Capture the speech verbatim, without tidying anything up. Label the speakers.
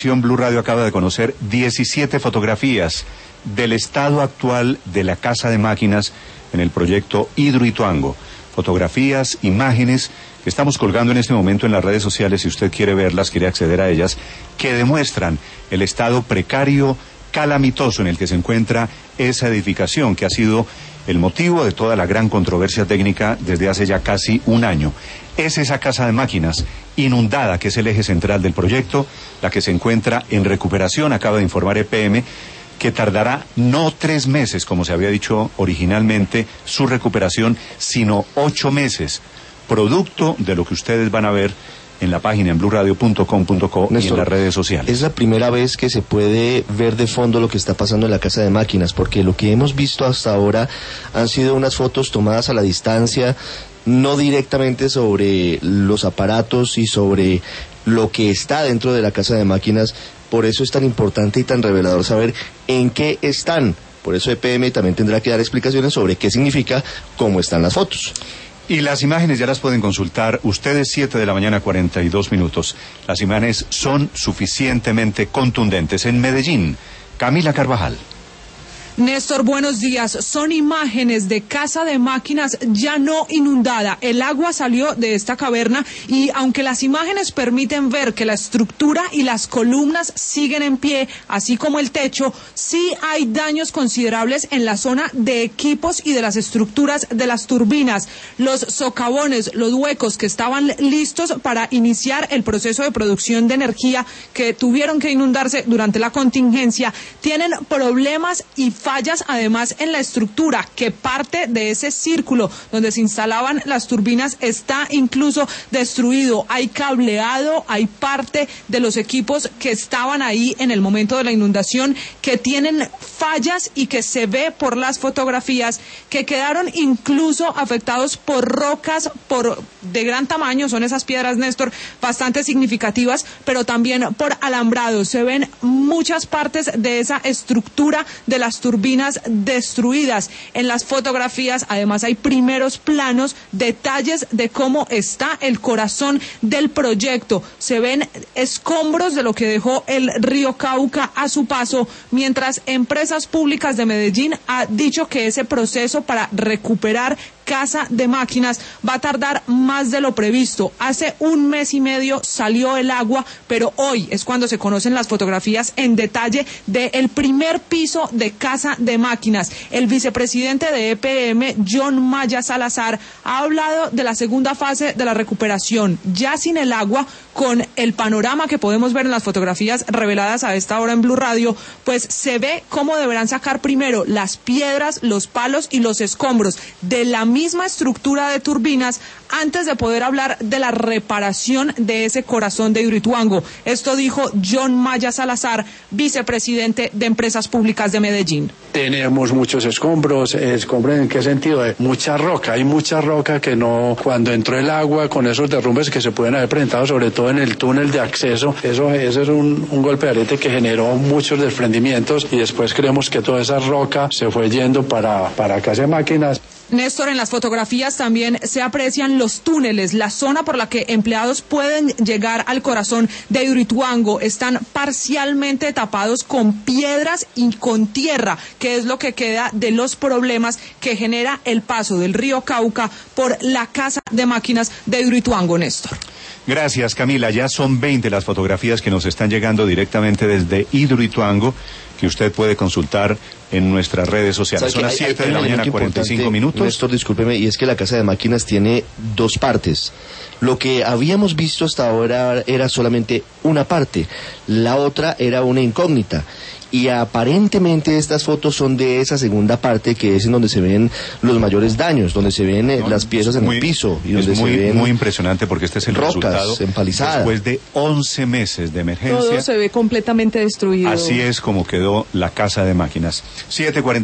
Speaker 1: Blue Radio acaba de conocer diecisiete fotografías del estado actual de la casa de máquinas en el proyecto Hidroituango. Fotografías, imágenes que estamos colgando en este momento en las redes sociales, si usted quiere verlas, quiere acceder a ellas, que demuestran el estado precario, calamitoso en el que se encuentra esa edificación, que ha sido el motivo de toda la gran controversia técnica desde hace ya casi un año. Es esa casa de máquinas inundada, que es el eje central del proyecto, la que se encuentra en recuperación, acaba de informar E P M, que tardará no tres meses, como se había dicho originalmente, su recuperación, sino ocho meses, producto de lo que ustedes van a ver en la página en blue radio punto com punto co y en las redes sociales.
Speaker 2: Es la primera vez que se puede ver de fondo lo que está pasando en la casa de máquinas, porque lo que hemos visto hasta ahora han sido unas fotos tomadas a la distancia, no directamente sobre los aparatos y sobre lo que está dentro de la casa de máquinas. Por eso es tan importante y tan revelador saber en qué están. Por eso E P M también tendrá que dar explicaciones sobre qué significa cómo están las fotos.
Speaker 1: Y las imágenes ya las pueden consultar ustedes, siete de la mañana, cuarenta y dos minutos. Las imágenes son suficientemente contundentes. En Medellín, Camila Carvajal.
Speaker 3: Néstor, buenos días. Son imágenes de casa de máquinas ya no inundada. El agua salió de esta caverna y aunque las imágenes permiten ver que la estructura y las columnas siguen en pie, así como el techo, sí hay daños considerables en la zona de equipos y de las estructuras de las turbinas. Los socavones, los huecos que estaban listos para iniciar el proceso de producción de energía que tuvieron que inundarse durante la contingencia, tienen problemas y fallas además en la estructura, que parte de ese círculo donde se instalaban las turbinas está incluso destruido. Hay cableado, hay parte de los equipos que estaban ahí en el momento de la inundación que tienen fallas y que se ve por las fotografías que quedaron incluso afectados por rocas por de gran tamaño, son esas piedras, Néstor, bastante significativas, pero también por alambrados. Se ven muchas partes de esa estructura de las turbinas turbinas destruidas. En las fotografías además hay primeros planos, detalles de cómo está el corazón del proyecto. Se ven escombros de lo que dejó el río Cauca a su paso, mientras Empresas Públicas de Medellín ha dicho que ese proceso para recuperar casa de máquinas va a tardar más de lo previsto. Hace un mes y medio salió el agua, pero hoy es cuando se conocen las fotografías en detalle del primer piso de casa de máquinas. El vicepresidente de E P M, John Maya Salazar, ha hablado de la segunda fase de la recuperación, ya sin el agua, con el panorama que podemos ver en las fotografías reveladas a esta hora en Blue Radio, pues se ve cómo deberán sacar primero las piedras, los palos y los escombros de la misma estructura de turbinas antes de poder hablar de la reparación de ese corazón de Hidroituango. Esto dijo John Maya Salazar, vicepresidente de Empresas Públicas de Medellín.
Speaker 4: Tenemos muchos escombros. ¿Escombros en qué sentido? Mucha roca, hay mucha roca que no, cuando entró el agua con esos derrumbes que se pueden haber presentado, sobre todo en el túnel de acceso, eso, eso es un, un golpe de arete que generó muchos desprendimientos y después creemos que toda esa roca se fue yendo para, para casa de máquinas.
Speaker 3: Néstor, en las fotografías también se aprecian los túneles, la zona por la que empleados pueden llegar al corazón de Hidroituango. Están parcialmente tapados con piedras y con tierra, que es lo que queda de los problemas que genera el paso del río Cauca por la casa de máquinas de Hidroituango, Néstor.
Speaker 1: Gracias, Camila. Ya son veinte las fotografías que nos están llegando directamente desde Hidroituango, que usted puede consultar en nuestras redes sociales. Son las siete de la mañana, cuarenta y cinco minutos.
Speaker 2: Néstor, discúlpeme, y es que la casa de máquinas tiene dos partes. Lo que habíamos visto hasta ahora era solamente una parte, la otra era una incógnita. Y aparentemente estas fotos son de esa segunda parte, que es en donde se ven los mayores daños, donde se ven no, las piezas en muy, el piso y donde
Speaker 1: es muy,
Speaker 2: se ven
Speaker 1: muy impresionante, porque este es el
Speaker 2: rocas
Speaker 1: resultado
Speaker 2: empalizadas
Speaker 1: después de once meses de emergencia.
Speaker 3: Todo se ve completamente destruido.
Speaker 1: Así es como quedó la casa de máquinas. siete cuarenta